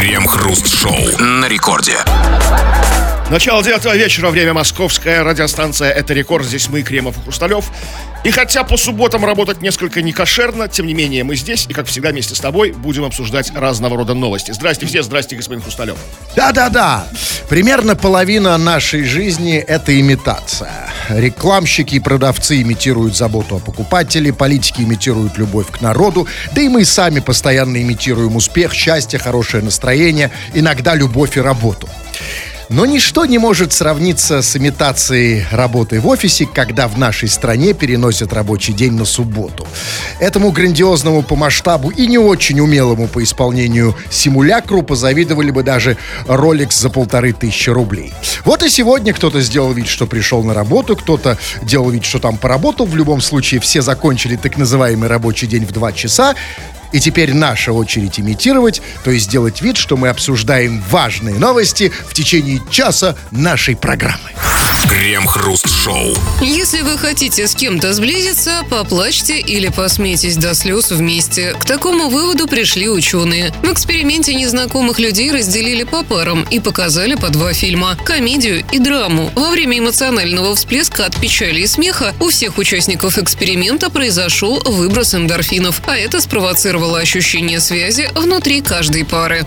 Крем-хруст-шоу на рекорде. Начало 9 вечера, время московская, радиостанция «Это рекорд». Здесь мы, Кремов и Хрусталев. И хотя по субботам работать несколько некошерно, тем не менее мы здесь, и как всегда вместе с тобой будем обсуждать разного рода новости. Здрасте все, здрасте, господин Хрусталев. Да. Примерно половина нашей жизни — это имитация. Рекламщики и продавцы имитируют заботу о покупателе, политики имитируют любовь к народу, да и мы сами постоянно имитируем успех, счастье, хорошее настроение, иногда любовь и работу. Но ничто не может сравниться с имитацией работы в офисе, когда в нашей стране переносят рабочий день на субботу. Этому грандиозному по масштабу и не очень умелому по исполнению симулякру позавидовали бы даже Rolex за 1500 рублей. Вот и сегодня кто-то сделал вид, что пришел на работу, кто-то делал вид, что там поработал. В любом случае все закончили так называемый рабочий день в 2 часа. И теперь наша очередь имитировать, то есть делать вид, что мы обсуждаем важные новости в течение часа нашей программы. Крем-хруст-шоу. Если вы хотите с кем-то сблизиться, поплачьте или посмейтесь до слез вместе. К такому выводу пришли ученые. В эксперименте незнакомых людей разделили по парам и показали по 2 фильма – комедию и драму. Во время эмоционального всплеска от печали и смеха у всех участников эксперимента произошел выброс эндорфинов, а это спровоцировало ощущение связи внутри каждой пары.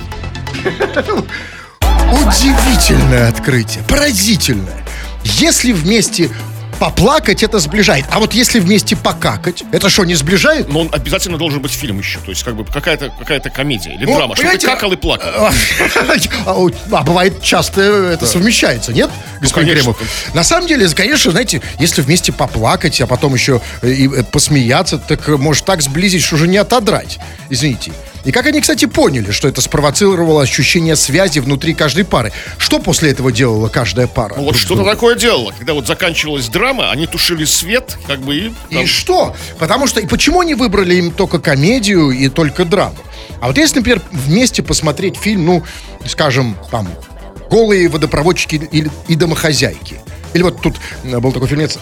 Удивительное открытие, поразительное. Если вместе поплакать, это сближает. А вот если вместе покакать, это что, не сближает? Но он обязательно должен быть фильм еще. То есть как бы какая-то комедия или драма. Чтобы ты какал и плакал. А бывает часто это совмещается, нет, господин Кремов? На самом деле, конечно, знаете, если вместе поплакать, а потом еще и посмеяться, так может так сблизить, что уже не отодрать. Извините. И как они, кстати, поняли, что это спровоцировало ощущение связи внутри каждой пары? Что после этого делала каждая пара? Ну вот что-то такое делала. Когда вот заканчивалась драма, они тушили свет, как бы и... И что? Потому что... И почему они выбрали им только комедию и только драму? А вот если, например, вместе посмотреть фильм, ну, скажем, там, «Голые водопроводчики» и «Домохозяйки». Или вот тут был такой фильмец,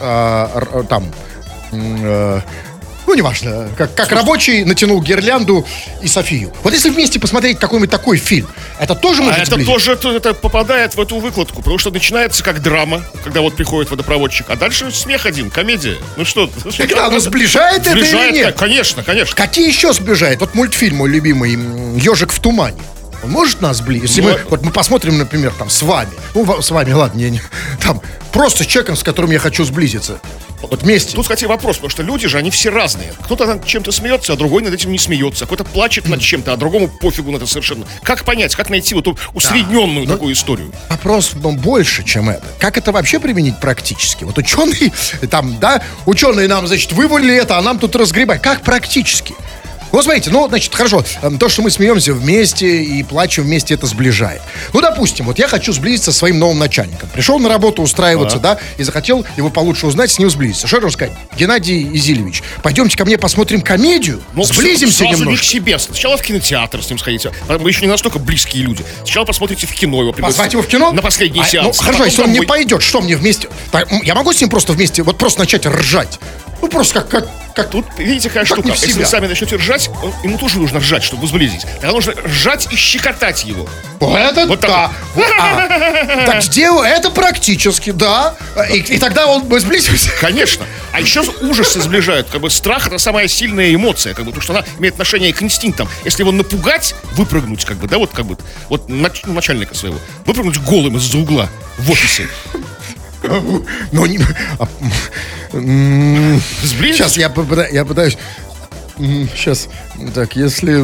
ну, неважно, как рабочий натянул гирлянду и Софию. Вот если вместе посмотреть какой-нибудь такой фильм, это тоже может сблизить? Это тоже это попадает в эту выкладку, потому что начинается как драма, когда вот приходит водопроводчик, а дальше смех один, комедия. Ну что? Тогда оно сближает это или нет? Конечно. Какие еще сближает? Вот мультфильм мой любимый «Ежик в тумане». Он может нас сблизить? Если мы посмотрим, например, там, с вами. Ну, с вами, ладно, там, просто с человеком, с которым я хочу сблизиться. Вот вместе. Тут, кстати, вопрос, потому что люди же, они все разные. Кто-то над чем-то смеется, а другой над этим не смеется. Кто-то плачет над чем-то, а другому пофигу на это совершенно. Как понять, как найти вот эту усредненную такую историю? Вопрос больше, чем это. Как это вообще применить практически? Вот ученые нам, значит, вывалили это, а нам тут разгребать. Как практически? Вот смотрите, значит, хорошо, то, что мы смеемся вместе и плачем вместе, это сближает. Ну, допустим, вот я хочу сблизиться со своим новым начальником. Пришел на работу устраиваться, да, и захотел его получше узнать, с ним сблизиться. Что я должен сказать? Геннадий Изилевич, пойдемте ко мне посмотрим комедию, сблизимся немножко. Не к себе. Сначала в кинотеатр с ним сходите. Мы еще не настолько близкие люди. Сначала посмотрите в кино его. Позвать его в кино? На последний сеанс. Ну, хорошо, если он не пойдет, что мне вместе? Я могу с ним просто вместе, вот просто начать ржать? Ну, просто как тут, видите, какая штука. Если вы сами начнете ржать, ему тоже нужно ржать, чтобы вы сблизились. Тогда нужно ржать и щекотать его. Это вот да. Так сделаю, это практически, да. И тогда мы сблизимся. Конечно. А еще ужасы сближают. Как бы страх — это самая сильная эмоция, как бы, потому что она имеет отношение к инстинктам. Если его напугать, выпрыгнуть, как бы, да, вот начальника своего, выпрыгнуть голым из-за угла в офисе. Сейчас я пытаюсь. Сейчас, так, если...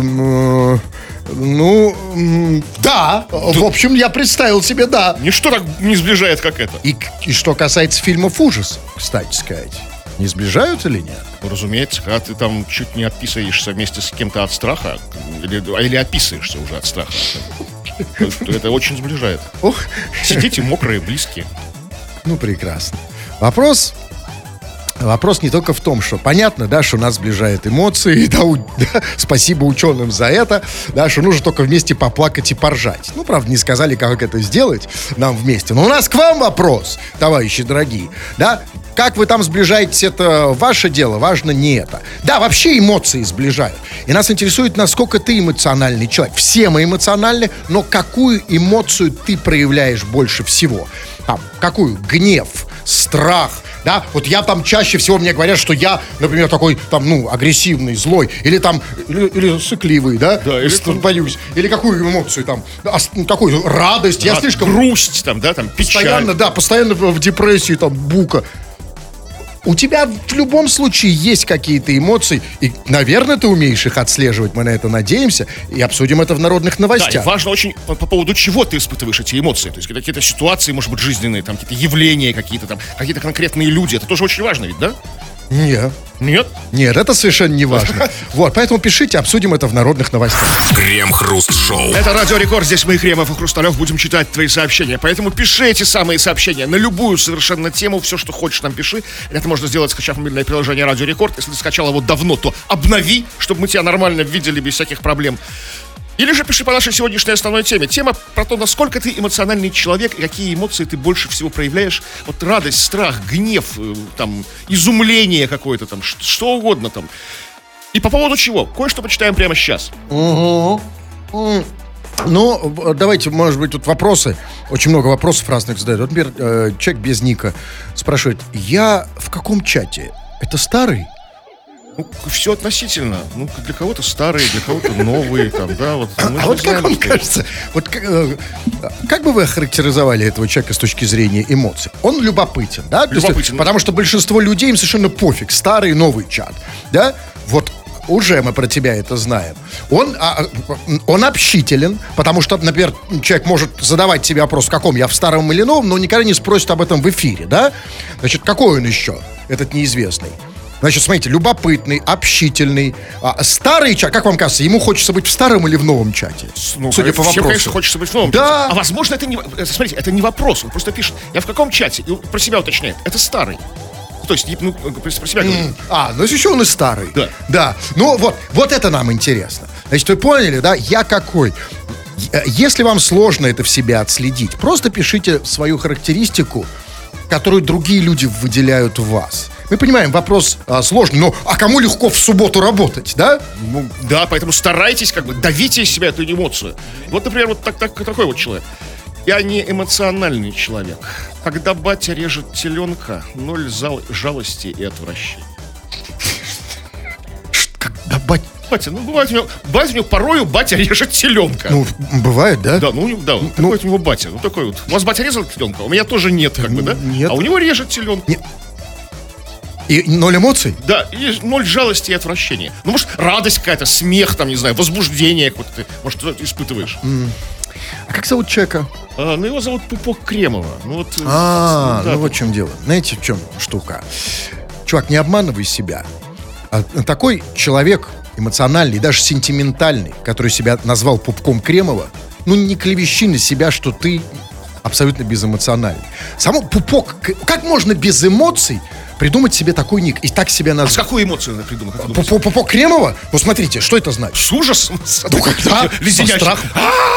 да, в общем, я представил себе, да. Ничто так не сближает, как это. И что касается фильмов ужасов, кстати сказать, не сближают или нет? Ну, разумеется, когда ты там чуть не отписываешься вместе с кем-то от страха, или описываешься уже от страха, это очень сближает. Сидите мокрые, близкие. Ну, прекрасно. Вопрос не только в том, что понятно, да, что нас сближает эмоции, да, спасибо ученым за это, да, что нужно только вместе поплакать и поржать. Ну, правда, не сказали, как это сделать нам вместе. Но у нас к вам вопрос, товарищи дорогие, да, как вы там сближаетесь, это ваше дело, важно не это. Да, вообще эмоции сближают. И нас интересует, насколько ты эмоциональный человек. Все мы эмоциональны, но какую эмоцию ты проявляешь больше всего? Там, какую? Гнев, страх, да? Вот я там чаще всего мне говорят, что я, например, такой там, агрессивный, злой, или там, или сыкливый, да? Да, или там... боюсь. Или какую эмоцию там? Такую радость. Я слишком... Грусть там, да, там, печаль. Постоянно, да, постоянно в депрессии, там, бука. У тебя в любом случае есть какие-то эмоции, и, наверное, ты умеешь их отслеживать, мы на это надеемся, и обсудим это в народных новостях. Да, и важно очень по поводу чего ты испытываешь эти эмоции, то есть какие-то ситуации, может быть, жизненные, там, какие-то явления какие-то там, какие-то конкретные люди, это тоже очень важно ведь, да? Нет. Нет? Нет, это совершенно не важно. Вот, поэтому пишите, обсудим это в народных новостях. Крем-хруст-шоу. Это Радио Рекорд, здесь мы, Кремов и Хрусталев, будем читать твои сообщения. Поэтому пиши эти самые сообщения на любую совершенно тему, все, что хочешь, нам пиши. Это можно сделать, скачав мобильное приложение Радио Рекорд. Если ты скачал его давно, то обнови, чтобы мы тебя нормально видели без всяких проблем. Или же пиши по нашей сегодняшней основной теме. Тема про то, насколько ты эмоциональный человек и какие эмоции ты больше всего проявляешь. Вот радость, страх, гнев, там, изумление какое-то там, что угодно там. И по поводу чего? Кое-что почитаем прямо сейчас. Ну, давайте, может быть, тут вопросы. Очень много вопросов разных задают. Вот, например, человек без ника спрашивает: я в каком чате? Это старый? Все относительно. Для кого-то старые, для кого-то новые, там, да, вот. А вот как вам кажется, вот как бы вы охарактеризовали этого человека с точки зрения эмоций? Он любопытен, да? Любопытен. Потому что большинство людей, им совершенно пофиг, старый, новый чат, да? Вот уже мы про тебя это знаем. Он общителен, потому что, например, человек может задавать себе вопрос, в каком я, в старом или новом, но никогда не спросит об этом в эфире, да? Значит, какой он еще, этот неизвестный? Значит, смотрите, любопытный, общительный. Старый чат, как вам кажется, ему хочется быть в старом или в новом чате? Судя по вопросу. Конечно, хочется быть в новом чате. А возможно, это не... Смотрите, это не вопрос. Он просто пишет: я в каком чате? И про себя уточняет. Это старый. То есть, про себя говорит. Ну если еще он и старый. Да. Да. Ну, вот это нам интересно. Значит, вы поняли, да? Я какой? Если вам сложно это в себе отследить, просто пишите свою характеристику, которую другие люди выделяют в вас. Мы понимаем, вопрос сложный, но кому легко в субботу работать, да? Да, поэтому старайтесь, давите из себя эту эмоцию. Вот, например, вот такой вот человек. Я не эмоциональный человек. Когда батя режет теленка, 0 жалости и отвращения. Когда батя... бывает у него порою батя режет теленка. Бывает, да? Да, такой у него батя. Такой вот. У вас батя резал теленка, у меня тоже нет, да? Нет. А у него режет теленка. Нет. И 0 эмоций? Да, и 0 жалости и отвращения. Может, радость какая-то, смех, там, не знаю, возбуждение какое-то ты, может, что-то испытываешь. А как зовут человека? Его зовут Пупок Кремова. Вот в чем дело. Знаете, в чем штука? Чувак, не обманывай себя. Такой человек эмоциональный, даже сентиментальный, который себя назвал Пупком Кремова, не клевещи на себя, что ты абсолютно безэмоциональный. Само Пупок... Как можно без эмоций придумать себе такой ник и так себя назвать? А с какой эмоцией надо придумать? Пупок Кремова? Смотрите, что это значит? С ужасом? Когда? Со страхом.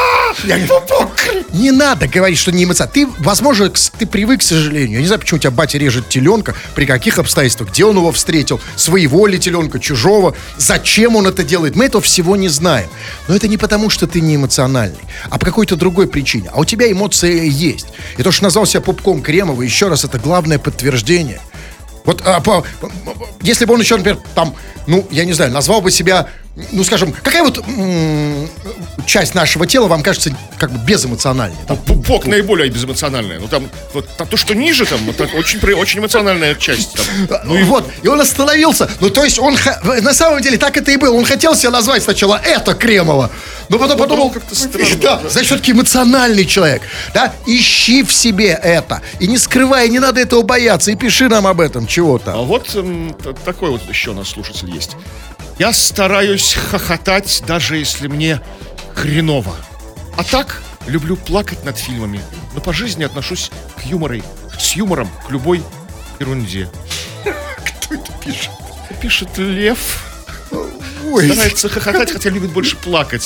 Не надо говорить, что не эмоционально. Ты, возможно, ты привык, к сожалению. Я не знаю, почему у тебя батя режет теленка, при каких обстоятельствах, где он его встретил, своего ли теленка, чужого, зачем он это делает. Мы этого всего не знаем. Но это не потому, что ты не эмоциональный, а по какой-то другой причине. А у тебя эмоции есть. И то, что назвал себя Пупком Кремова, еще раз, это главное подтверждение. Вот, если бы он еще, например, там, я не знаю, назвал бы себя, скажем, какая вот часть нашего тела вам кажется безэмоциональной? Пупок наиболее безэмоциональная. Там то, что ниже, там, очень эмоциональная часть. И он остановился. То есть он, на самом деле, так это и было. Он хотел себя назвать сначала это Кремова, но потом подумал, как-то странно. Да, значит, все-таки эмоциональный человек. Да, ищи в себе это. И не скрывай, не надо этого бояться. И пиши нам об этом чего-то. А вот такой вот еще у нас слушатель есть. Я стараюсь хохотать, даже если мне хреново. А так, люблю плакать над фильмами. Но по жизни отношусь с юмором к любой ерунде. Кто это пишет? Пишет Лев. Старается хохотать, хотя любит больше плакать.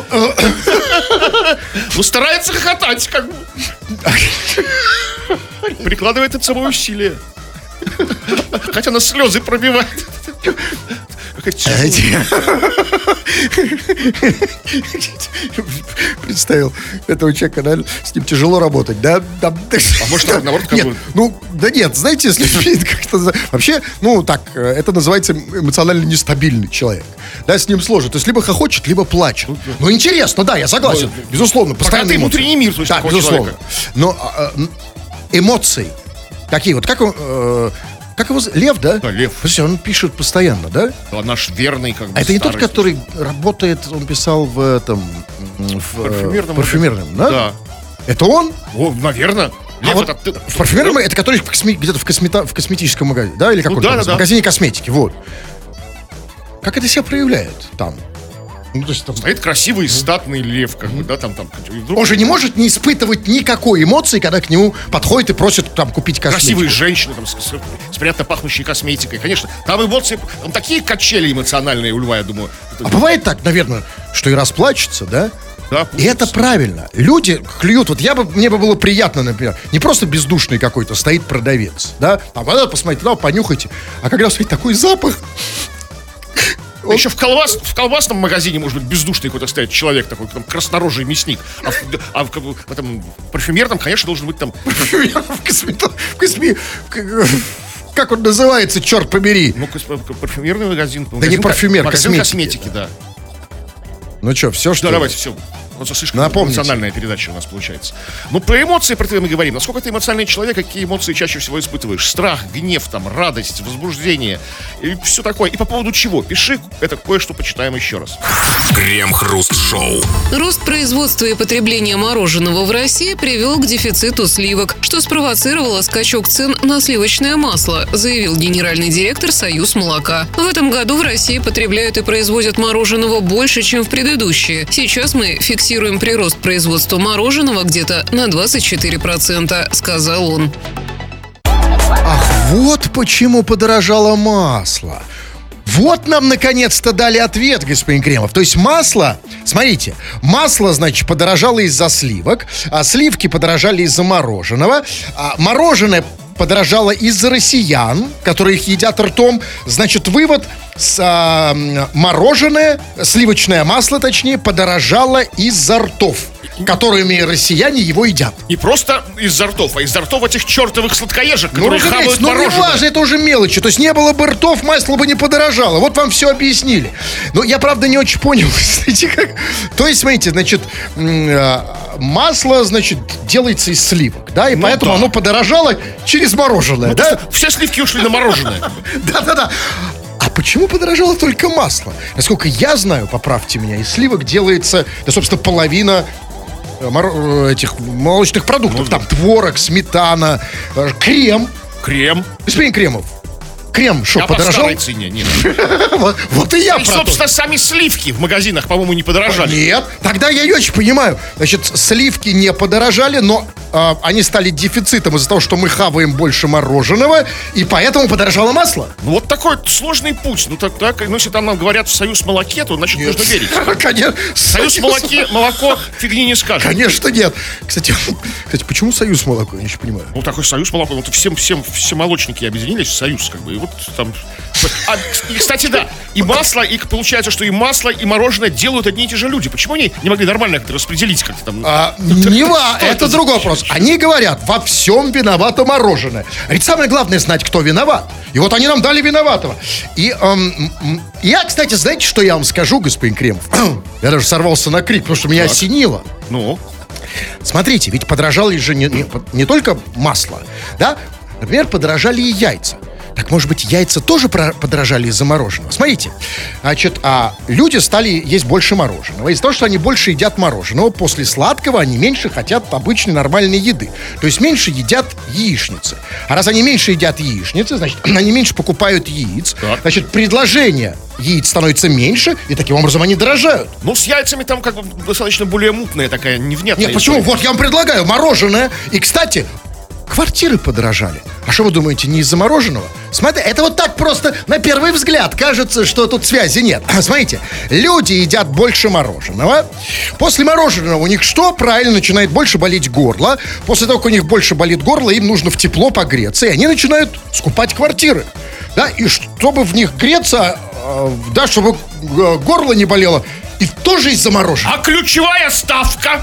Старается хохотать, Прикладывает от собой усилия. Хотя на слезы пробивает. Представил этого человека, да, с ним тяжело работать, да? А может, наоборот, как Нет, бы... ну, да нет, знаете, с людьми как-то... Вообще, ну, так, это называется эмоционально нестабильный человек. Да, с ним сложно. То есть, либо хохочет, либо плачет. Ну, интересно, да, я согласен. Безусловно, постоянно эмоции. Внутренний мир, то есть, да, такого безусловно. человека. Но эмоции такие вот, как его Лев, да? Да, Лев. Слушайте, он пишет постоянно, да? Да, наш верный, как бы, А это не тот, старый который работает, он писал в этом... Парфюмерном. парфюмерном, да? Да. Это он? О, наверное. Лев, Вот это... в парфюмерном, это который где-то в косметическом магазине, да? Или как он там, да. в магазине косметики, вот. Как это себя проявляет там? Ну, то есть, там... Стоит красивый, статный лев, как бы, да, там. И вдруг Он же не может не испытывать никакой эмоции, когда к нему подходит и просит там купить косметику. красивые женщины, там, с приятно пахнущей косметикой. Конечно, там эмоции, там такие качели эмоциональные у льва, я думаю. А бывает так, наверное, что и расплачется, да? Да, И это правильно. Люди клюют. Вот мне бы было приятно, например, не просто бездушный какой-то стоит продавец, да? Там, надо посмотреть, да, понюхайте. А когда смотрите, такой запах. Еще в колбасном магазине, может быть, бездушный какой-то стоит человек такой, там, краснорожий мясник. В этом парфюмерном, конечно, должен быть там... Как он называется, черт побери? Ну, парфюмерный магазин. Да не парфюмер, магазин косметики. косметики, да. Ну что, все, что Да, ли? давайте, все. Вот слишком Напомните. эмоциональная передача у нас получается. Ну, про эмоции, про это мы говорим. Насколько ты эмоциональный человек, какие эмоции чаще всего испытываешь? Страх, гнев, там, радость, возбуждение. И все такое. И по поводу чего? Пиши, это кое-что почитаем еще раз. Крем-хруст-шоу. Рост производства и потребления мороженого в России привел к дефициту сливок, что спровоцировало скачок цен на сливочное масло, заявил генеральный директор «Союз молока». В этом году в России потребляют и производят мороженого больше, чем в предыдущие. Сейчас мы фиксируем прирост производства мороженого где-то на 24%, сказал он. Ах, вот почему подорожало масло. Вот нам наконец-то дали ответ, господин Кремов. То есть масло, смотрите, масло, значит, подорожало из-за сливок, а сливки подорожали из-за мороженого, а мороженое подорожало из-за россиян, которые их едят ртом. Значит, вывод, мороженое, сливочное масло, точнее, подорожало из-за ртов, которыми россияне его едят. Не просто из-за ртов, а из-за ртов этих чертовых сладкоежек, Ну, которые разумеется, хавают ну не мороженое. важно, это уже мелочи. То есть не было бы ртов, масло бы не подорожало. Вот вам все объяснили. Но я, правда, не очень понял, знаете, как. То есть, смотрите, значит, масло, значит, делается из сливок, да, и поэтому да. оно подорожало через мороженое, да? Все сливки ушли на мороженое. Да-да-да. А почему подорожало только масло? Насколько я знаю, поправьте меня, из сливок делается, да, собственно, половина этих молочных продуктов. Там творог, сметана, крем. Крем. Господин Кремов, крем что, Я по подорожал? старой цене, нет. Вот и я И, про то. собственно, сами сливки в магазинах, по-моему, не подорожали. Нет, тогда я не очень понимаю. Значит, сливки не подорожали, но они стали дефицитом из-за того, что мы хаваем больше мороженого, и поэтому подорожало масло. Ну, вот такой вот сложный путь. Ну, так, ну, если там нам говорят в Союз молоке, то, значит, нужно верить. Конечно. Союз молоко фигни не скажет. Конечно, нет. Кстати, почему Союз молоко? Я еще понимаю. Ну, такой Союз молоко. Вот все молочники объединились в Союз, как бы. И вот там... И, кстати, да. И масло, и получается, что и масло, и мороженое делают одни и те же люди. Почему они не могли нормально как-то распределить как-то там? Это другой вопрос. Они говорят, во всем виновато мороженое. Ведь самое главное знать, кто виноват. И вот они нам дали виноватого. И я, кстати, знаете, что я вам скажу, господин Кремов? Я даже сорвался на крик, потому что меня осенило. Ну? Смотрите, ведь подорожало же не только масло, да? Например, подорожали и яйца. Так, может быть, яйца тоже подорожали из-за мороженого? Смотрите, значит, люди стали есть больше мороженого. Из-за того, что они больше едят мороженого, после сладкого они меньше хотят обычной нормальной еды. То есть меньше едят яичницы. А раз они меньше едят яичницы, значит, они меньше покупают яиц. Так. Значит, предложение яиц становится меньше, и таким образом они дорожают. Ну, с яйцами там как бы достаточно более мутная такая, невнятная Нет, почему? история. Вот я вам предлагаю мороженое. И, кстати, квартиры подорожали. А что вы думаете, не из-за мороженого? Смотри, это вот так просто на первый взгляд кажется, что тут связи нет. Смотрите, люди едят больше мороженого. После мороженого у них что? Правильно, начинает больше болеть горло. После того, как у них больше болит горло, им нужно в тепло погреться. И они начинают скупать квартиры. Да, и чтобы в них греться, да, чтобы горло не болело, и тоже из-за мороженого. А ключевая ставка?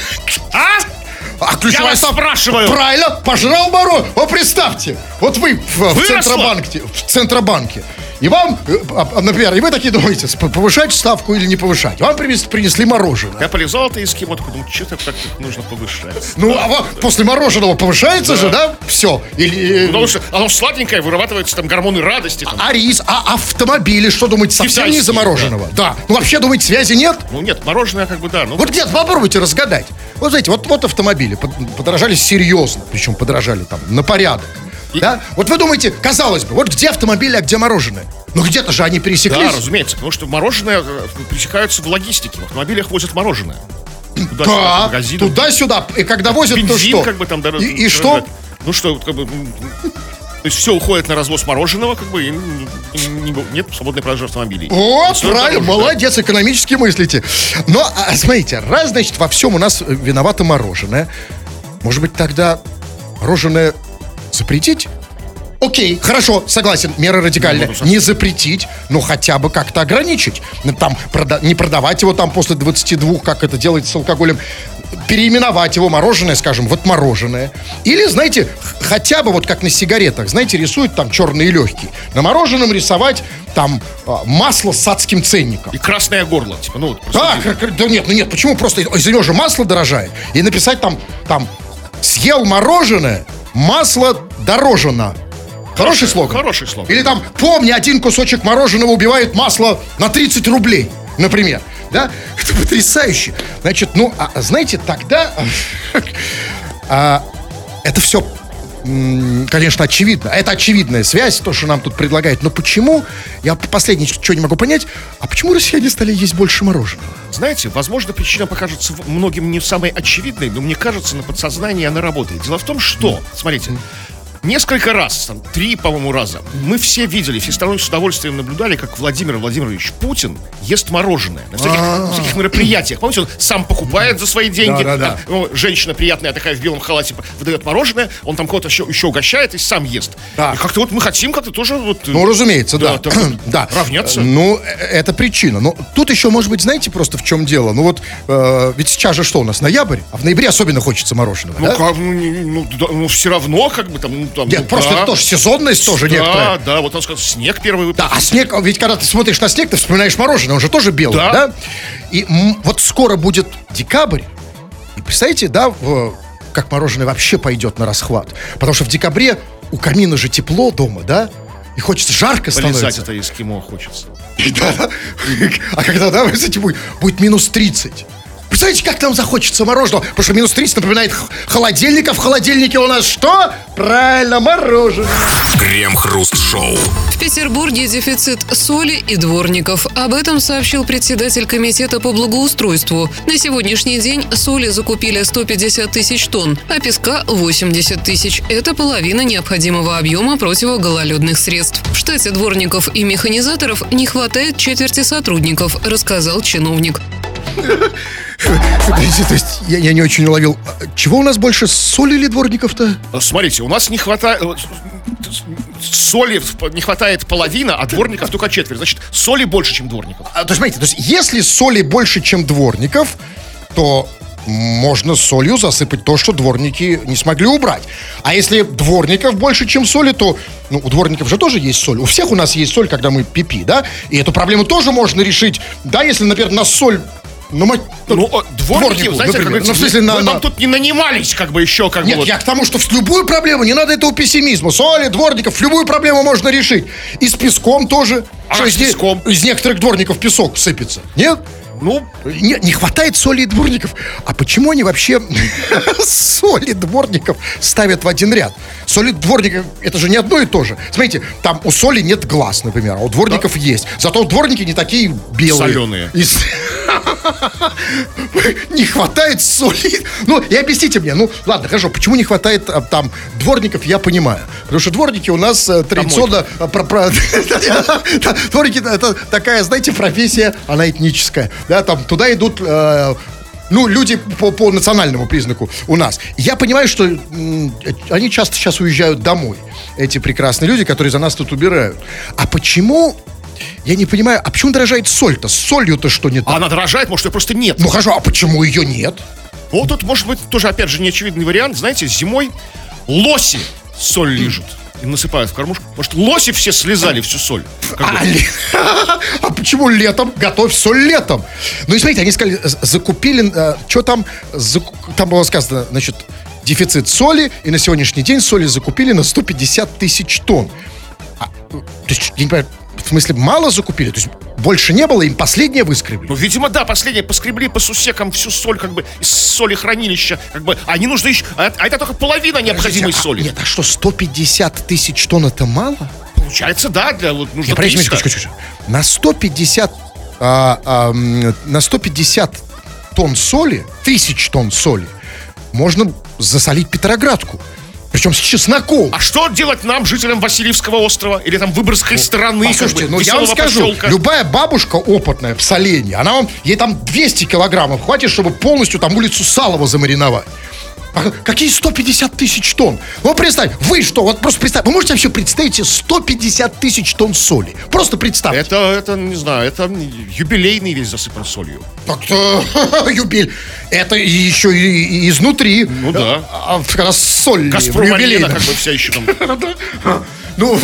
А ключевая Я вас ставка? спрашиваю. Правильно, пожрал мороз. Вот представьте, вот вы в Центробанке. И вам, например, и вы такие думаете, повышать ставку или не повышать. Вам принесли мороженое. Я полезал это эскимо, такой, думаю, что-то так нужно повышать. Ну, а после мороженого повышается же, да? Все. Или, потому что оно сладенькое, вырабатываются там гормоны радости. Там. А рис, а автомобили, что думаете, совсем не из-за мороженого? Да. Ну, вообще, думаете, связи нет? Ну, нет, мороженое как бы, да. Ну, вот где-то попробуйте разгадать. Вот, знаете, вот автомобили подорожали серьезно. Причем подорожали там на порядок. Да? Вот вы думаете, казалось бы, вот где автомобили, а где мороженое? Ну где-то же они пересеклись. Да, разумеется, потому что мороженое пересекаются в логистике. В автомобилях возят мороженое. Да, туда-сюда. И когда возят, бензин, то что? Как бы, там, и что? Ну что, как бы... То есть все уходит на развоз мороженого, как бы, и нет свободной продажи автомобилей. О, правильно, молодец, экономически мыслите. Но, смотрите, раз, значит, во всем у нас виновато мороженое. Может быть, тогда мороженое запретить? Окей, хорошо, согласен, меры радикальные. Не запретить, но хотя бы как-то ограничить. Там, не продавать его там после 22, как это делается с алкоголем. Переименовать его мороженое, скажем, вот мороженое. Или, знаете, хотя бы вот как на сигаретах, знаете, рисуют там черные легкие. На мороженом рисовать там масло с адским ценником. И красное горло, типа, ну вот. Да нет, почему просто из-за него же масло дорожает. И написать там съел мороженое, масло дорожено. Хороший слоган? Хороший слоган. Или там, помни, один кусочек мороженого убивает масло на 30 рублей, например. Да? Это потрясающе. Значит, ну, знаете, тогда это все, конечно, очевидно. Это очевидная связь, то, что нам тут предлагают. Но почему, я последнее, что не могу понять, а почему россияне стали есть больше мороженого? Знаете, возможно, причина покажется многим не самой очевидной, но мне кажется, на подсознании она работает. Дело в том, что, смотрите, несколько раз, 3, по-моему, раза, мы все видели, все стороны с удовольствием наблюдали, как Владимир Владимирович Путин ест мороженое на всяких мероприятиях. Помните, он сам покупает за свои деньги. Да. Женщина приятная такая в белом халате выдает мороженое, он там кого-то еще угощает и сам ест. Да. И как-то вот мы хотим как-то тоже вот... Ну, разумеется, да. Да. Равняться. Ну, это причина. Но тут еще, может быть, знаете просто в чем дело? Ну вот, ведь сейчас же что у нас, ноябрь? А в ноябре особенно хочется мороженого, ну, да? как, ну, все равно, как бы там... Нет, просто это тоже сезонность тоже некоторая. Да, вот он сказал, снег первый выпал. Да, а снег, ведь когда ты смотришь на снег, ты вспоминаешь мороженое, он же тоже белый, да? И вот скоро будет декабрь, и представляете, да, как мороженое вообще пойдет на расхват. Потому что в декабре у камина же тепло дома, да? И хочется, жарко становится. Полезать это эскимо хочется. Да. А когда, да, кстати, будет минус 30. Представляете, как там захочется мороженого? Потому что минус 30 напоминает холодильник, а в холодильнике у нас что? Правильно, мороженое. Крем-хруст-шоу. В Петербурге дефицит соли и дворников. Об этом сообщил председатель комитета по благоустройству. На сегодняшний день соли закупили 150 тысяч тонн, а песка 80 тысяч. Это половина необходимого объема противогололедных средств. В штате дворников и механизаторов не хватает четверти сотрудников, рассказал чиновник. То есть я не очень уловил. Чего у нас больше, соли или дворников-то? Смотрите, у нас не хватает... Соли не хватает половина, а дворников только четверть. Значит, соли больше, чем дворников. То есть, смотрите, если соли больше, чем дворников, то можно солью засыпать то, что дворники не смогли убрать. А если дворников больше, чем соли, то, ну, у дворников же тоже есть соль. У всех у нас есть соль, когда мы пипи, да? И эту проблему тоже можно решить, да, если, например, на соль... Дворники, знаете, например, как говорится, мы там тут не нанимались, как бы еще, как Нет, бы. я к тому, что в любую проблему, не надо этого пессимизма. Соли, дворников, любую проблему можно решить. И с песком тоже. А с песком? Из некоторых дворников песок сыпется. Нет? Ну, не хватает соли и дворников. А почему они вообще соли дворников ставят в один ряд? Соли дворников, это же не одно и то же. Смотрите, там у соли нет глаз, например, а у дворников есть. Зато дворники не такие белые. Соленые. Не хватает соли. Ну, и объясните мне, ну, ладно, хорошо, почему не хватает там дворников, я понимаю. Потому что дворники у нас традиционно... Дворники, это такая, знаете, профессия, она этническая. Да, там туда идут... люди по национальному признаку у нас. Я понимаю, что они часто сейчас уезжают домой. Эти прекрасные люди, которые за нас тут убирают. А почему... Я не понимаю, а почему дорожает соль-то? С солью-то что не так? Она дорожает, может, ее просто нет. Ну хорошо, а почему ее нет? Вот тут, может быть, тоже, опять же, неочевидный вариант. Знаете, зимой лоси соль лижут и насыпают в кормушку. Может, лоси все слезали всю соль. А почему летом? Готовь соль летом. Ну и смотрите, они сказали, закупили... Что там? Там было сказано, значит, дефицит соли. И на сегодняшний день соли закупили на 150 тысяч тонн. То есть, я не понимаю, в смысле, мало закупили? То есть, больше не было, им последнее выскребли? Ну, видимо, да, последнее поскребли по сусекам всю соль, как бы, из соли хранилища, как бы, а не нужно еще... А это только половина необходимой соли. Нет, а что, 150 тысяч тонн это мало? Получается, да, для вот нужно 300. На 150 тонн соли, тысяч тонн соли, можно засолить Петроградку. Причем с чесноком. А что делать нам, жителям Васильевского острова? Или там Выборгской страны? Послушайте, ну я вам скажу, любая бабушка опытная в солении, ей там 200 килограммов хватит, чтобы полностью там улицу Салова замариновать. А какие 150 тысяч тонн? Ну, представь, вы что, вот просто представь, вы можете вообще представить себе 150 тысяч тонн соли? Просто представьте. Это, не знаю, это юбилейный весь засыпан солью. Так-то, юбилей. Это еще и изнутри. Ну да. Когда соль Газпром-арена, как бы вся еще там. Ну,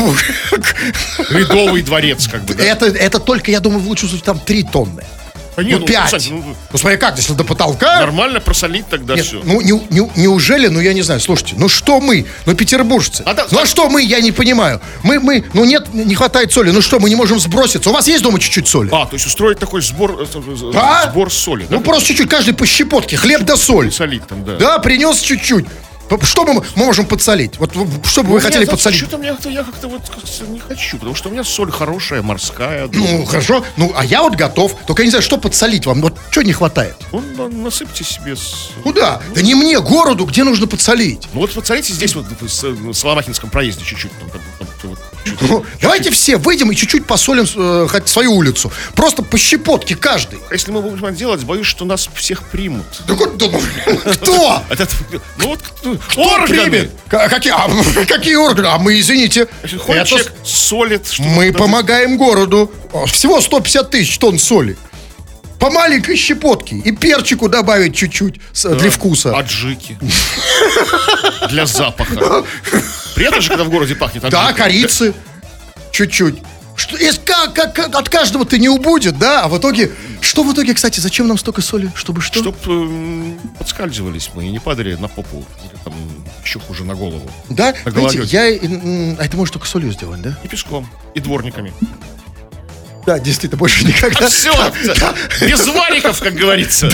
Ледовый дворец, как бы. Это только, я думаю, в лучшем случае там 3 тонны. Не, 5. Ну, смотри, как, если до потолка... Нормально просолить тогда Нет, все. Ну, неужели, ну, я не знаю, слушайте, ну, что мы, ну, петербуржцы, а что мы, я не понимаю. Ну, нет, не хватает соли, ну, что, мы не можем сброситься? У вас есть дома чуть-чуть соли? То есть устроить такой сбор соли, да? Ну, просто чуть-чуть, каждый по щепотке, хлеб да соль. Солить там, да. Да, принес чуть-чуть. Что мы можем подсолить? Вот что бы вы хотели подсолить? Что-то я как-то вот не хочу, потому что у меня соль хорошая, морская. Ну, хорошо. Ну, а я вот готов. Только я не знаю, что подсолить вам. Вот что не хватает? Насыпьте себе. Куда? Да не мне, городу, где нужно подсолить. Ну, вот подсолите здесь вот в Соломахинском проезде чуть-чуть. Давайте все выйдем и чуть-чуть посолим хоть свою улицу. Просто по щепотке каждый. Если мы будем делать, боюсь, что нас всех примут. Кто? Ну вот органы. Какие органы? А мы, извините. Ходит человек, солит. Мы помогаем городу. Всего 150 тысяч тонн соли. По маленькой щепотке. И перчику добавить чуть-чуть для вкуса. Аджики. Для запаха. Приятно же, когда в городе пахнет аджикой. Да, корицы. Чуть-чуть. Как от каждого ты не убудет, да? А в итоге... Что в итоге, кстати, зачем нам столько соли? Чтобы что? Чтобы подскальзывались мы и не падали на попу. Или там еще хуже на голову. Да? На знаете, а это может только солью сделать, да? И песком, и дворниками. Да, действительно, больше никогда. Все, без вариков, как говорится.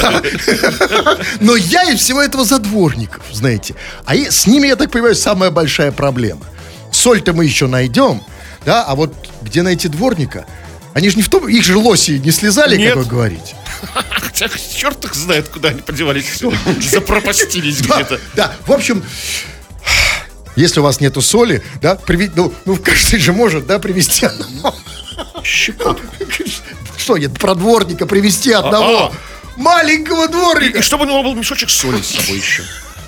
Но я из всего этого за дворников, знаете. А с ними, я так понимаю, самая большая проблема. Соль-то мы еще найдем, да, а вот где найти дворника? Они же не в том, их же лоси не слезали, нет, как вы говорите. Хотя черт их знает, куда они подевались. Запропастились где-то. Да, в общем... Если у вас нету соли, да, каждый же может, да, привезти одного. Что, нет, про дворника привезти одного маленького дворника. И чтобы у него был мешочек соли с собой еще.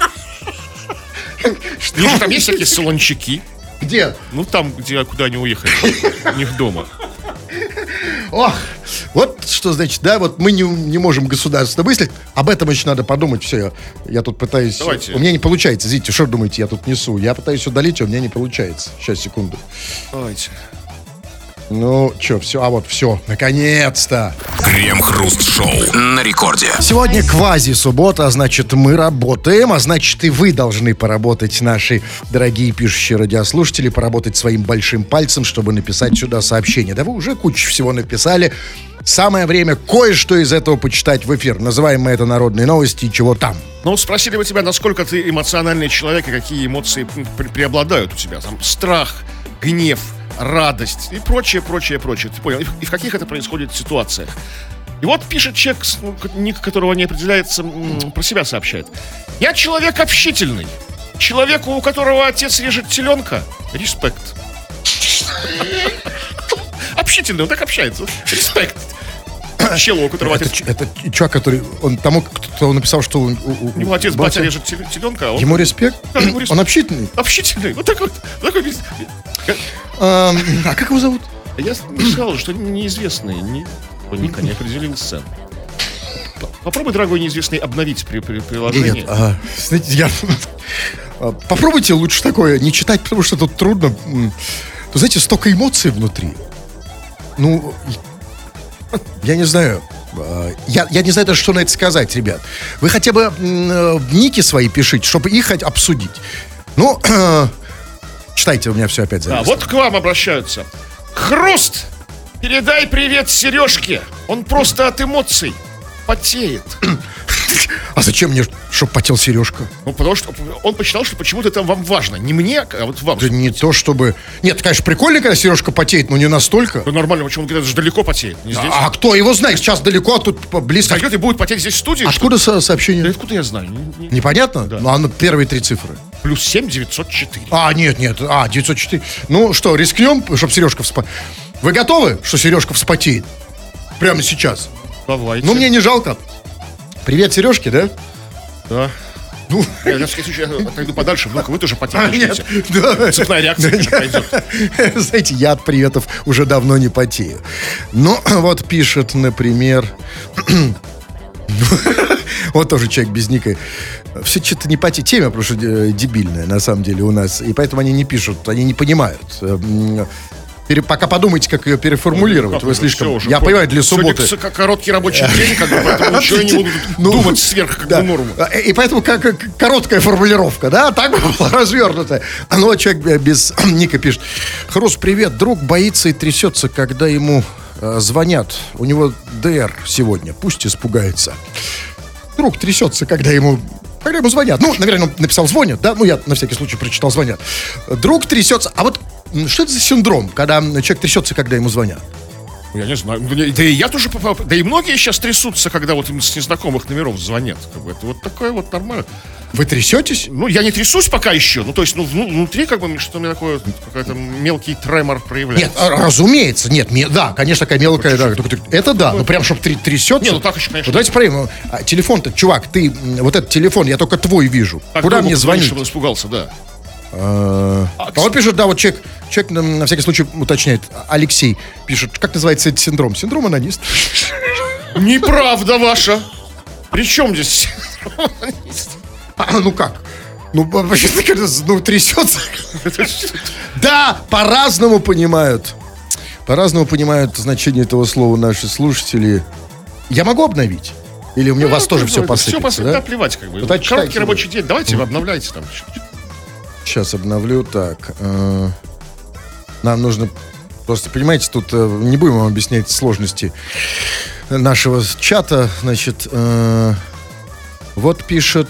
Там есть всякие солончаки. Где? Ну, там, куда они уехали. У них дома. Ох, вот что значит, да, вот мы не можем государственно мыслить. Об этом еще надо подумать. Все, я тут пытаюсь... Давайте. У меня не получается, извините, что думаете, я тут несу. Я пытаюсь удалить, а у меня не получается. Сейчас, секунду. Давайте. Ну, что, все, вот, все, наконец-то. Крем-хруст-шоу на рекорде. Сегодня квази-суббота, а значит, мы работаем, а значит, и вы должны поработать, наши дорогие пишущие радиослушатели, поработать своим большим пальцем, чтобы написать сюда сообщение. Да вы уже кучу всего написали. Самое время кое-что из этого почитать в эфир. Называем мы это «Народные новости» и чего там. Ну, спросили бы тебя, насколько ты эмоциональный человек и какие эмоции преобладают у тебя. Там страх, гнев, радость и прочее. Ты понял? И в каких это происходит ситуациях. И вот пишет человек, ник которого не определяется, про себя сообщает. Я человек общительный. Человеку, у которого отец режет теленка, респект. Общительный, он так общается. Респект. Челу, у которого отец... Это чувак, который... Он тому, кто написал, что... У него отец, батя режет теленка, а он... Ему респект? Да, ему респект. Он общительный? Общительный. Вот так вот. А как его зовут? Я сказал, что неизвестный. Ника не определился. Попробуй, дорогой неизвестный, обновить приложение. Нет, знаете, попробуйте лучше такое не читать, потому что тут трудно. Вы знаете, столько эмоций внутри. Ну, я не знаю. Я не знаю даже, что на это сказать, ребят. Вы хотя бы ники свои пишите, чтобы их обсудить. Ну, читайте, у меня все опять зависло. Да, вот к вам обращаются. Хруст! Передай привет Сережке. Он просто от эмоций потеет. А зачем мне, чтобы потел Сережка? Ну, потому что он посчитал, что почему-то это вам важно. Не мне, а вот вам. Да не то, чтобы... Нет, конечно, прикольно, когда Сережка потеет, но не настолько. Ну, нормально, почему он где-то же далеко потеет, не здесь. А кто его знает? Сейчас далеко, а тут близко. Зайдет и будет потеть здесь в студии. Откуда сообщение? Да откуда я знаю? Непонятно? Да. Ну, а первые 3 цифры. +7 904. Нет. 904. Ну что, рискнем, чтобы Сережка вспотеет? Вы готовы, что Сережка вспотеет? Прямо сейчас. Давайте. Ну, мне не жалко. Привет, Сережки, да? Да. Ну, я на всякий случай отойду подальше, вдруг вы тоже потеете. нет. Да. Цепная реакция пойдет. Знаете, я от приветов уже давно не потею. Ну, вот пишет, например... Вот тоже человек без ника. Все что-то не по теме, потому что дебильная на самом деле у нас. И поэтому они не пишут, они не понимают. Пока подумайте, как ее переформулировать. Вы слишком... Я понимаю, для субботы... Сегодня короткий рабочий день, поэтому ничего не будут думать сверх норму. И поэтому короткая формулировка, да, так была развернутая. Ну, человек без ника пишет. Хрус, привет, друг боится и трясется, когда ему звонят. У него ДР сегодня, пусть испугается. Друг трясется, когда ему звонят. Ну, наверное, он написал «звонят», да? Ну, я на всякий случай прочитал «звонят». Друг трясется. А вот что это за синдром, когда человек трясется, когда ему звонят? Я не знаю. Да и я тоже попал. Да и многие сейчас трясутся, когда вот им с незнакомых номеров звонят. Как бы это вот такое вот нормально. Вы трясетесь? Ну, я не трясусь пока еще. Ну, то есть, внутри как бы что-то у меня такое, какой-то мелкий тремор проявляется. Нет, разумеется, нет. Да, конечно, такая мелкая, да. Это да, ну прям, чтобы трясется. Не, ну так еще, конечно. Ну, давайте проверим. Телефон-то, чувак, ты, вот этот телефон, я только твой вижу. Так, куда мне звонить? Чтобы он испугался, да. Он пишет, да, вот человек на всякий случай уточняет. Алексей пишет, как называется этот синдром? Синдром анониста. Неправда ваша. При чем здесь синдром анониста? Ну как? Ну, трясется. Да, по-разному понимают. По-разному понимают значение этого слова наши слушатели. Я могу обновить? Или у меня у вас тоже все посыпется, да? Да, плевать как бы. Короткий рабочий день, давайте обновляйте там. Сейчас обновлю. Так. Нам нужно... Просто, понимаете, тут не будем вам объяснять сложности нашего чата. Значит, вот пишет...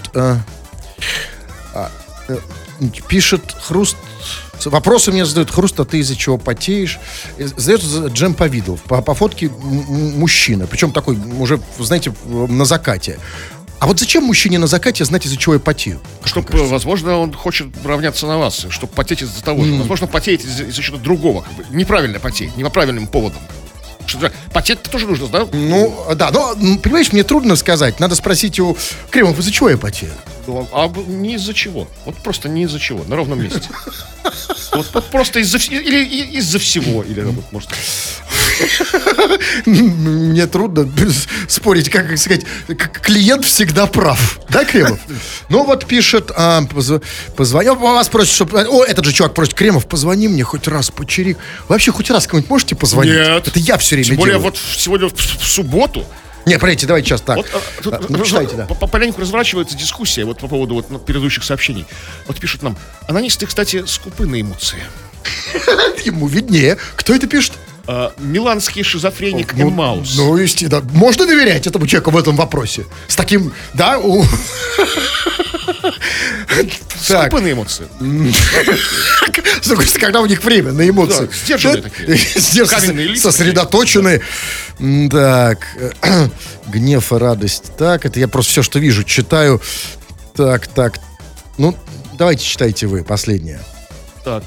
Пишет Хруст. Вопросы мне задают. Хруст, а ты из-за чего потеешь? Задает Джем Повидов. По фотке мужчина. Причем такой, уже, знаете, на закате. А вот зачем мужчине на закате знать, из-за чего я потею? Чтобы, возможно, он хочет равняться на вас, чтобы потеть из-за того же. Возможно, потеет из-за чего-то другого. Как бы. Неправильно потеет, не по правильным поводам. Потеть-то тоже нужно, да? Ну, да, но, понимаешь, мне трудно сказать. Надо спросить у Кремов, из-за чего я потею? А не из-за чего. Вот просто не из-за чего, на ровном месте. Вот просто из-за всего. Или, может... Мне трудно спорить, как сказать, клиент всегда прав. Да, Кремов? Ну, вот пишет, позвонил, вас просит, чтобы... О, этот же чувак просит, Кремов, позвони мне хоть раз, почерик. Вообще, хоть раз кому-нибудь можете позвонить? Нет. Это я все время Тем более, делаю. вот сегодня в субботу. Не, подождите, давайте сейчас так. Вот, читайте, да. По леньку разворачивается дискуссия вот по поводу вот предыдущих сообщений. Вот пишут нам, анонисты, кстати, скупы на эмоции. Ему виднее. Кто это пишет? Миланский шизофреник Эммаус. Ну, да. Можно доверять этому человеку в этом вопросе? С таким, да, Скупые эмоции. С другой стороны, когда у них время на эмоции. Да, сдержанные такие. Каменные лица. Сосредоточенные. Так. Гнев и радость. Так, это я просто все, что вижу, читаю. Так. Ну, давайте читайте вы, последнее. Так.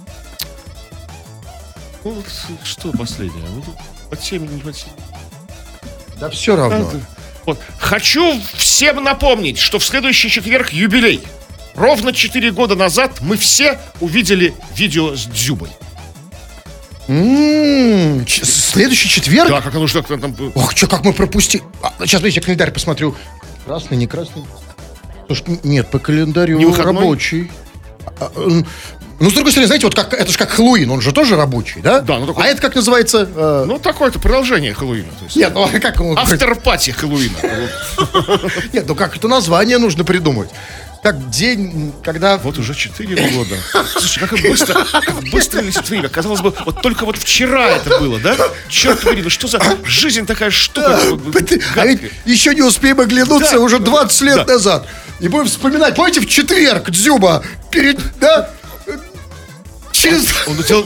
Ну, вот что последнее? Ну, тут под семь, не под семь. Да все равно. Вот. Хочу всем напомнить, что в следующий четверг юбилей. Ровно 4 года назад мы все увидели видео с Дзюбой. Следующий четверг? Да, как оно что там... Ох, что, как мы пропустили. Сейчас, видите, я календарь посмотрю. Красный, не красный? Слушай, нет, по календарю Не выходной? рабочий. Ну, с другой стороны, знаете, вот как, это же как Хэллоуин, он же тоже рабочий, да? Да, ну такой... А это как называется? Ну, такое-то продолжение Хэллоуина. То есть... Нет, ну а как... Автор-пати Хэллоуина. Нет, ну как это название нужно придумать. Как день, когда... Вот уже 4 года. Слушай, как быстро летит время. Казалось бы, вот только вот вчера это было, да? Черт побери, ну что за жизнь такая штука? А ведь еще не успеем оглянуться Да. уже 20 лет назад. И будем вспоминать, помните, в четверг Дзюба перед... Да? Через... Он делал...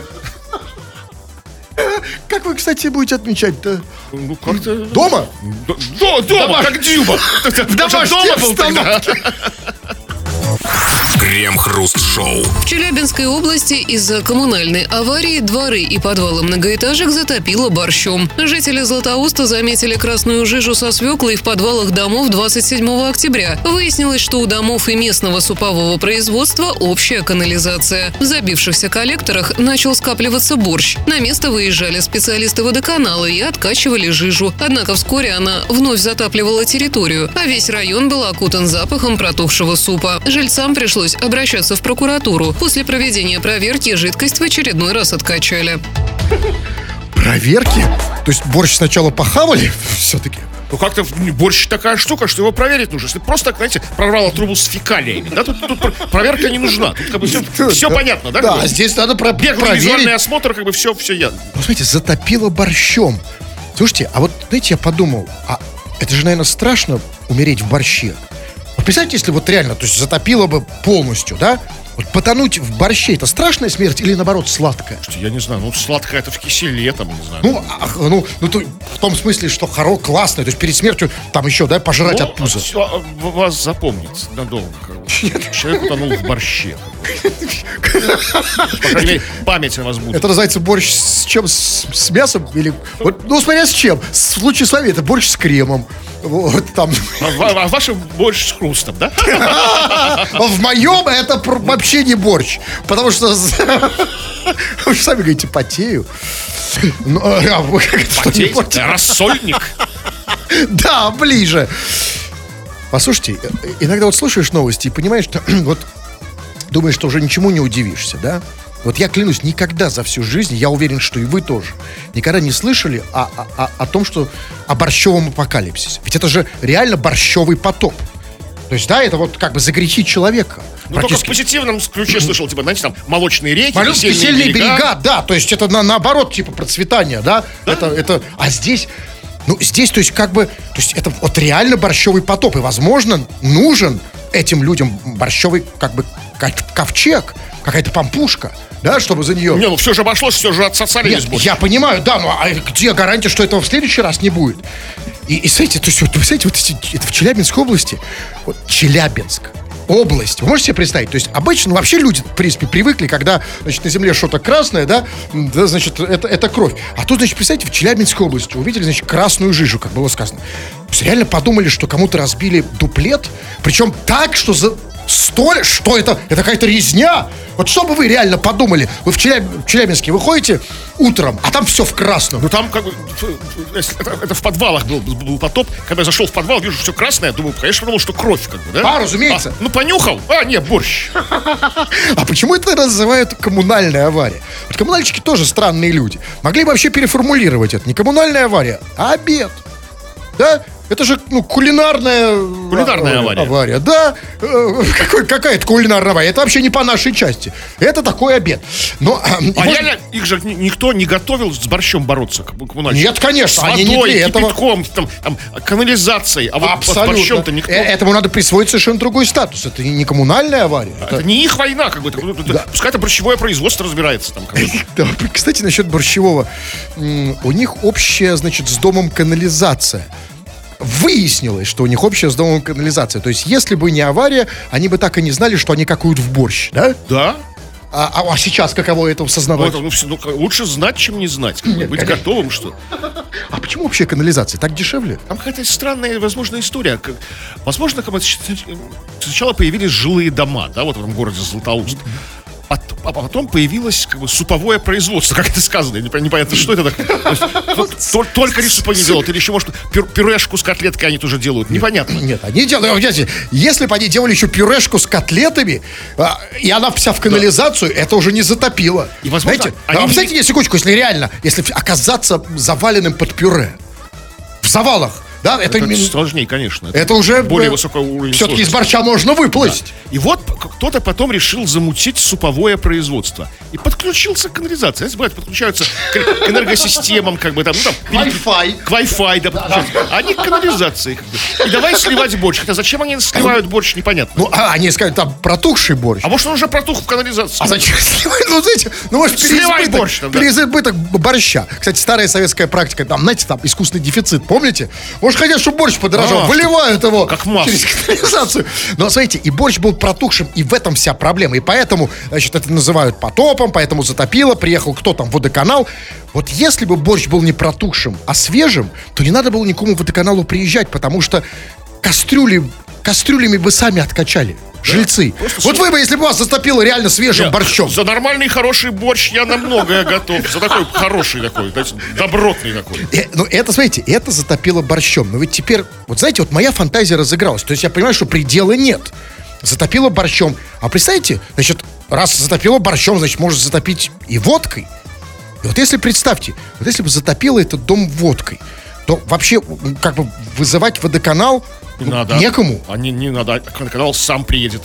Как вы, кстати, будете отмечать-то? Ну, как-то... Дома? Дома, как Дзюба. В домашней Дома был тогда. обстановке. Крем-хруст-шоу. В Челябинской области из-за коммунальной аварии дворы и подвалы многоэтажек затопило борщом. Жители Златоуста заметили красную жижу со свеклой в подвалах домов 27 октября. Выяснилось, что у домов и местного супового производства общая канализация. В забившихся коллекторах начал скапливаться борщ. На место выезжали специалисты водоканала и откачивали жижу. Однако вскоре она вновь затапливала территорию, а весь район был окутан запахом протухшего супа. Жильцам пришлось обращаться в прокуратуру. После проведения проверки жидкость в очередной раз откачали. Проверки? То есть борщ сначала похавали все-таки? Ну, как-то борщ такая штука, что его проверить нужно. Если просто, так, знаете, прорвало трубу с фекалиями, да, тут проверка не нужна. Тут как бы все понятно, да? Да, как бы? здесь надо Беглый визуальный проверить. осмотр, как бы все ясно. Ну, смотрите, затопило борщом. Слушайте, а вот, знаете, я подумал, а это же, наверное, страшно умереть в борще. Вот представьте, если вот реально, то есть затопило бы полностью, да? Вот потонуть в борще, это страшная смерть или, наоборот, сладкая? Я не знаю, ну, сладкое это в киселе, там, не знаю. В том смысле, что классное, то есть перед смертью там еще, да, пожрать от пуза. Вас запомнит надолго. Как бы. Человек утонул в борще. По крайней мере, память о вас будет. Это называется борщ с чем? С мясом? Или... Вот, ну, смотря с чем. В случае с вами это борщ с кремом. Вот там. А ваше борщ с хрустом, да? В моем это вообще не борщ. Потому что вы же сами говорите, потею. Потеете? Рассольник. Да, ближе. Послушайте, иногда вот слушаешь новости и понимаешь, что вот думаешь, что уже ничему не удивишься, да? Вот я клянусь, никогда за всю жизнь, я уверен, что и вы тоже, никогда не слышали о том, что о борщевом апокалипсисе. Ведь это же реально борщевый потоп. То есть, да, это вот как бы за грехи человека. Ну, только в позитивном ключе слышал, типа, знаете, там, молочные реки, Кисельные берега, да, то есть это наоборот, типа, процветание, да? А здесь, то есть, как бы, то есть это вот реально борщевый потоп, и, возможно, нужен этим людям борщевый, как бы, ковчег, какая-то помпушка, да, чтобы за нее... Не, ну все же обошлось, все же отсосали Нет, весь борщ. я понимаю, да, но где гарантия, что этого в следующий раз не будет? И смотрите, то есть, вот, вы знаете, вот это в Челябинской области, вот Челябинск, область, вы можете себе представить? То есть обычно вообще люди, в принципе, привыкли, когда, значит, на земле что-то красное, да, значит, это кровь. А тут, значит, представьте, в Челябинской области увидели, значит, красную жижу, как было сказано. То есть реально подумали, что кому-то разбили дуплет, причем так, что что это? Это какая-то резня? Вот что бы вы реально подумали? Вы в Челябинске выходите утром, а там все в красном. Ну там как бы это в подвалах был потоп. Когда я зашел в подвал, вижу, что все красное, думаю, конечно, подумал, что кровь, как бы, да? Разумеется. Ну понюхал, не, борщ. А почему это называют коммунальная авария? Вот коммунальщики тоже странные люди. Могли бы вообще переформулировать это. Не коммунальная авария, а обед. Да? Это же, кулинарная авария. Да, какая-то кулинарная авария. Это вообще не по нашей части. Это такой обед. Но, реально, их же никто не готовил с борщом бороться коммунальщики. Нет, конечно, с они не водой, для этого. кипятком, там, канализацией. А вот с борщом-то никто. Этому надо присвоить совершенно другой статус. Это не коммунальная авария. Это не их война, как бы. Да. Пускай это борщевое производство разбирается там. Да, кстати, насчет борщевого. У них общая, значит, с домом канализация. Выяснилось, что у них общая с домом канализация. То есть, если бы не авария, они бы так и не знали, что они какают в борщ, да? Да. А сейчас каково это осознавать? Лучше знать, чем не знать. Быть готовым, что. А почему вообще канализация? Так дешевле? Там какая-то странная, возможно, история. Возможно, сначала появились жилые дома, да, вот в этом городе Златоуст. А потом появилось суповое производство, как это сказано. Непонятно, что это такое. Только рисупы не делают. Или еще, может, пюрешку с котлеткой они тоже делают. Непонятно. Нет, они делают. Если бы они делали еще пюрешку с котлетами, и она вся в канализацию, это уже не затопило. И, возможно, знаете, представьте, секундочку, если оказаться заваленным под пюре. В завалах. Да, это сложнее, конечно. Это уже более высокий уровень. Все-таки из борща можно выплыть. Да. И вот кто-то потом решил замутить суповое производство. И подключился к канализации. Знаете, подключаются к энергосистемам, как бы там, Wi-Fi. К Wi-Fi, да, подключаются. Они к канализации, как бы. И давай сливать борщ. Хотя зачем они сливают борщ, непонятно. Они скажут, там протухший борщ. А может, он уже протух в канализации? А зачем сливать? Может, переизбыток борща. Кстати, старая советская практика, там, знаете, там искусственный дефицит, помните? Может, хотят, чтобы борщ подорожал, выливают его как масло через канализацию. Но, смотрите, и борщ был протухшим, и в этом вся проблема. И поэтому, значит, это называют потопом, поэтому затопило, приехал кто там, водоканал. Вот если бы борщ был не протухшим, а свежим, то не надо было никому водоканалу приезжать, потому что кастрюлями бы сами откачали. Жильцы. Вот вы бы, если бы вас затопило реально свежим борщом. За нормальный хороший борщ я на многое готов. За такой хороший такой, добротный такой. Это, смотрите, это затопило борщом. Но ведь теперь, вот знаете, вот моя фантазия разыгралась. То есть я понимаю, что предела нет. Затопило борщом. А представьте, значит, раз затопило борщом, значит, может затопить и водкой. И вот если представьте, вот если бы затопило этот дом водкой, то вообще, как бы, вызывать водоканал надо. Некому. Не надо. Водоканал сам приедет,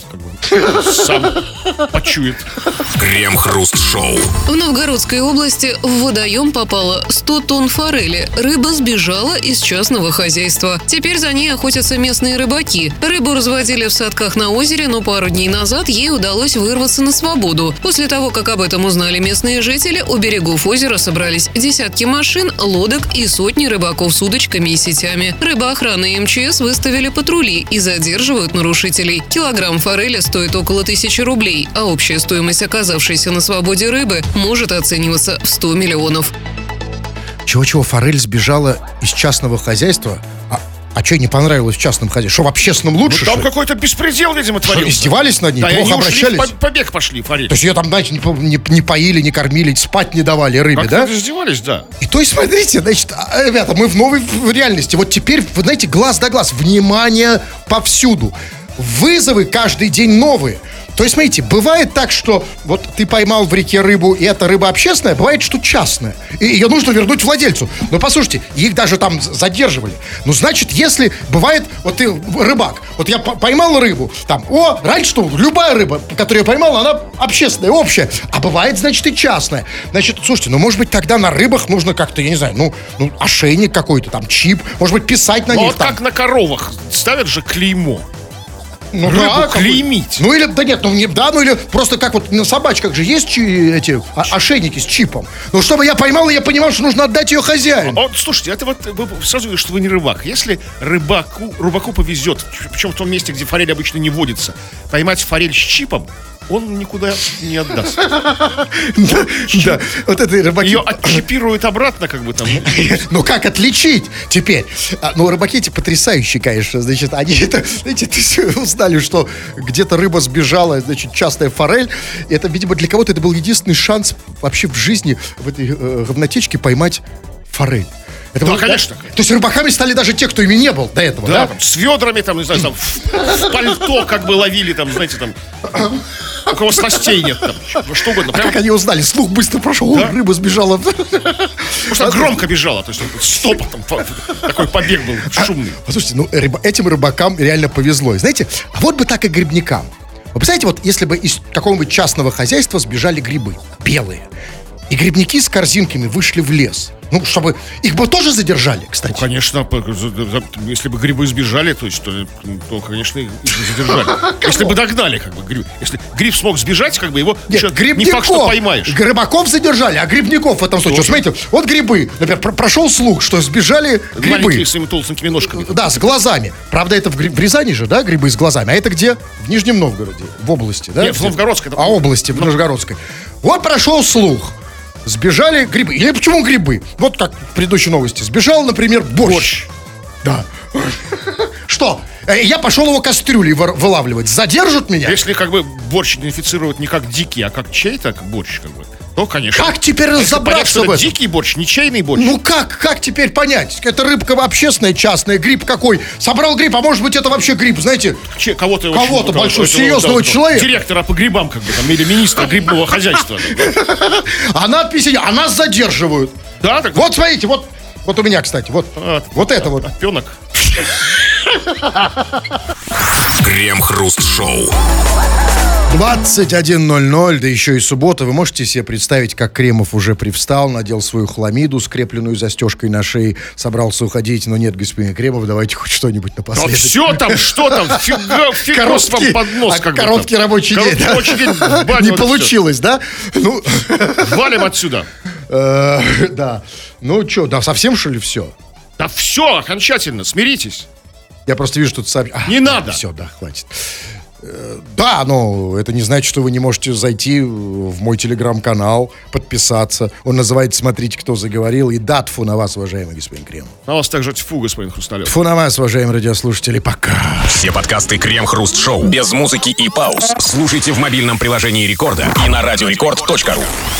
сам почует. Крем-хруст-шоу. В Новгородской области в водоем попало 100 тонн форели. Рыба сбежала из частного хозяйства. Теперь за ней охотятся местные рыбаки. Рыбу разводили в садках на озере, но пару дней назад ей удалось вырваться на свободу. После того, как об этом узнали местные жители, у берегов озера собрались десятки машин, лодок и сотни рыбаков с удочками и сетями. Рыбоохрана и МЧС выставили патрули и задерживают нарушителей. Килограмм форели стоит около 1000 рублей, а общая стоимость оказавшейся на свободе рыбы может оцениваться в 100 миллионов. Чего-чего, форель сбежала из частного хозяйства? А что не понравилось в частном хозяйстве? Что, в общественном лучше? Там какой-то беспредел, видимо, творился. Что, издевались над ней? Да, плохо обращались? Побег пошли, форель. То есть ее там, знаете, не поили, не кормили, спать не давали рыбе, да? Как издевались, да. И то есть, смотрите, значит, ребята, мы в новой реальности. Вот теперь, вы знаете, глаз да глаз, внимание повсюду. Вызовы каждый день новые. То есть, смотрите, бывает так, что вот ты поймал в реке рыбу, и эта рыба общественная, бывает, что частная. И ее нужно вернуть владельцу. Но послушайте, их даже там задерживали. Ну, значит, если бывает, вот ты рыбак, вот я поймал рыбу, там, раньше что, любая рыба, которую я поймал, она общественная, общая. А бывает, значит, и частная. Значит, слушайте, может быть, тогда на рыбах нужно как-то, я не знаю, ошейник какой-то, там, чип, может быть, писать на них. Вот как на коровах ставят же клеймо. Рыбу клеймить. Или просто как вот на собачках же есть эти ошейники с чипом. Чтобы я поймал, и я понимал, что нужно отдать ее хозяину. Слушайте, это вот вы сразу говорите, что вы не рыбак. Если рыбаку повезет, причем в том месте, где форель обычно не водится, поймать форель с чипом, он никуда не отдаст. Да, вот это рыбаки. Ее отчипируют обратно, как бы там. Ну, как отличить теперь? Рыбаки эти потрясающие, конечно. Значит, они это, знаете, узнали, что где-то рыба сбежала, значит, частная форель. Это, видимо, для кого-то это был единственный шанс вообще в жизни в этой говнотечке поймать форель. Конечно. То есть рыбаками стали даже те, кто ими не был до этого, да? С ведрами, там, не знаю, там, в пальто как бы ловили, там, знаете, там. у кого снастей нет, там, что угодно. Как они узнали? Слух быстро прошел, Да? рыба сбежала. Потому что громко бежала, то есть стопотом такой побег был шумный. Послушайте, ну, этим рыбакам реально повезло. И знаете, а вот бы так и грибникам. Вы представляете, вот если бы из какого-нибудь частного хозяйства сбежали грибы, белые, и грибники с корзинками вышли в лес, ну, чтобы... Их бы тоже задержали, кстати. Ну, конечно, если бы грибы сбежали, то конечно, их задержали. Если бы догнали, как бы, гриб. Если гриб смог сбежать, как бы его Нет, еще грибников, не факт, что поймаешь. Рыбаков задержали, а грибников в этом случае. Вот смотрите, вот грибы. Например, прошел слух, что сбежали грибы. Маленькие с своими толстенькими ножками. Да, с глазами. Правда, это в Рязани же, да, грибы с глазами. А это где? В Нижнем Новгороде, в области, да? Нет, в Новгородской. А области, в Нижегородской. Вот прошел слух. Сбежали грибы. Или почему грибы? Вот как в предыдущей новости. Сбежал, например, борщ. Да. Что? Я пошел его кастрюлей вылавливать. Задержат меня? Если как бы борщ идентифицируют не как дикий, а как чей-то борщ, как бы, то, конечно. Как теперь Если разобраться понять, что в это этом? дикий борщ, не чейный борщ. Ну как теперь понять? Это рыбка общественная, частная, гриб какой? Собрал гриб, а может быть это вообще гриб, знаете? Кого-то большого, серьезного человека. Директора по грибам, как бы, там, или министра грибного хозяйства. А надписи, а нас задерживают. Да, так Вот смотрите, вот у меня, кстати, вот это вот. Пенок. Крем-хруст-шоу. 21:00, да еще и суббота. Вы можете себе представить, как Кремов уже привстал, надел свою хламиду, скрепленную застежкой на шее, собрался уходить, но нет, господин Кремов, давайте хоть что-нибудь Да напоследок. все там, что там, фигос вам под нос. как бы короткий там. рабочий день. Короткий рабочий день в баню, Не вот получилось, да? Ну, всё. Валим отсюда. да. Ну, что, да, совсем, что ли, все? Да все, окончательно, смиритесь. Я просто вижу, тут Не надо. Все, да, хватит. Да, но это не значит, что вы не можете зайти в мой телеграм-канал, подписаться. Он называется «Смотрите, кто заговорил». И да, тьфу на вас, уважаемый господин Кремов. На вас также тьфу, господин Хрусталев. Тьфу на вас, уважаемые радиослушатели. Пока. Все подкасты Крем-хруст-шоу без музыки и пауз слушайте в мобильном приложении Рекорда и на радиорекорд.ру.